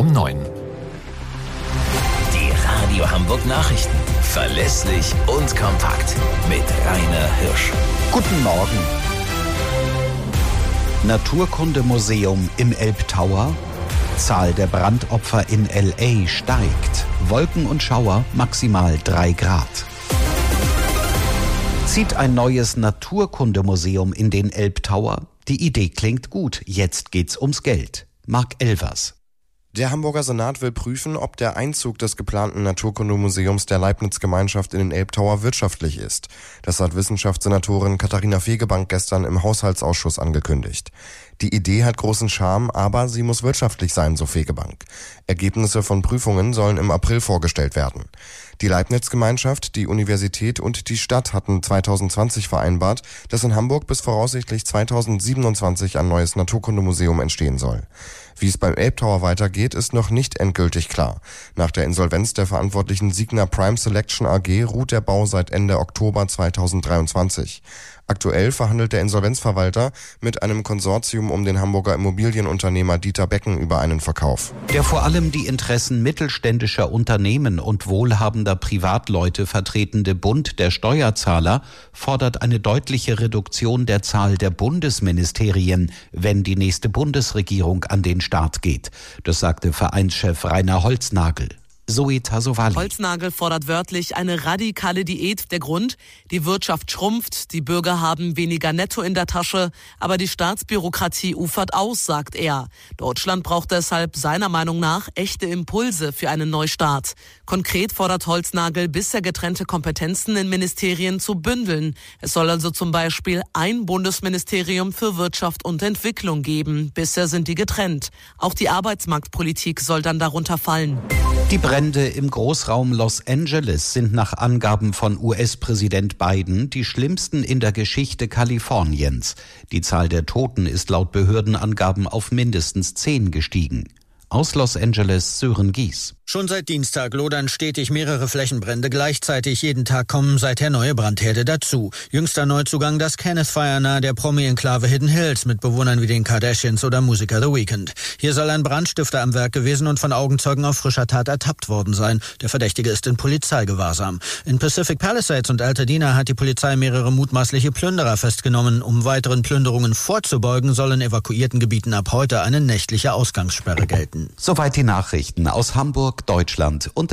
um 9. Die Radio Hamburg Nachrichten. Verlässlich und kompakt. Mit Rainer Hirsch. Guten Morgen. Naturkundemuseum im Elbtower. Zahl der Brandopfer in L.A. steigt. Wolken und Schauer maximal 3 Grad. Zieht ein neues Naturkundemuseum in den Elbtower? Die Idee klingt gut. Jetzt geht's ums Geld. Marc Elvers. Der Hamburger Senat will prüfen, ob der Einzug des geplanten Naturkundemuseums der Leibniz-Gemeinschaft in den Elbtower wirtschaftlich ist. Das hat Wissenschaftssenatorin Katharina Fegebank gestern im Haushaltsausschuss angekündigt. Die Idee hat großen Charme, aber sie muss wirtschaftlich sein, so Fegebank. Ergebnisse von Prüfungen sollen im April vorgestellt werden. Die Leibniz-Gemeinschaft, die Universität und die Stadt hatten 2020 vereinbart, dass in Hamburg bis voraussichtlich 2027 ein neues Naturkundemuseum entstehen soll. Wie es beim Elbtower weitergeht, ist noch nicht endgültig klar. Nach der Insolvenz der verantwortlichen Signa Prime Selection AG ruht der Bau seit Ende Oktober 2023. Aktuell verhandelt der Insolvenzverwalter mit einem Konsortium um den Hamburger Immobilienunternehmer Dieter Becken über einen Verkauf. Der vor allem die Interessen mittelständischer Unternehmen und wohlhabender Privatleute vertretende Bund der Steuerzahler fordert eine deutliche Reduktion der Zahl der Bundesministerien, wenn die nächste Bundesregierung an den Start geht. Das sagte Vereinschef Rainer Holznagel. Zoe Tasovali. Holznagel fordert wörtlich eine radikale Diät. Der Grund: die Wirtschaft schrumpft, die Bürger haben weniger Netto in der Tasche, aber die Staatsbürokratie ufert aus, sagt er. Deutschland braucht deshalb seiner Meinung nach echte Impulse für einen Neustart. Konkret fordert Holznagel, bisher getrennte Kompetenzen in Ministerien zu bündeln. Es soll also zum Beispiel ein Bundesministerium für Wirtschaft und Entwicklung geben. Bisher sind die getrennt. Auch die Arbeitsmarktpolitik soll dann darunter fallen. Die Brände im Großraum Los Angeles sind nach Angaben von US-Präsident Biden die schlimmsten in der Geschichte Kaliforniens. Die Zahl der Toten ist laut Behördenangaben auf mindestens 10 gestiegen. Aus Los Angeles, Sören Gies. Schon seit Dienstag lodern stetig mehrere Flächenbrände gleichzeitig. Jeden Tag kommen seither neue Brandherde dazu. Jüngster Neuzugang das Kenneth Fire nahe der Promi-Enklave Hidden Hills mit Bewohnern wie den Kardashians oder Musiker The Weeknd. Hier soll ein Brandstifter am Werk gewesen und von Augenzeugen auf frischer Tat ertappt worden sein. Der Verdächtige ist in Polizeigewahrsam. In Pacific Palisades und Altadena hat die Polizei mehrere mutmaßliche Plünderer festgenommen. Um weiteren Plünderungen vorzubeugen, soll in evakuierten Gebieten ab heute eine nächtliche Ausgangssperre gelten. Soweit die Nachrichten aus Hamburg, Deutschland und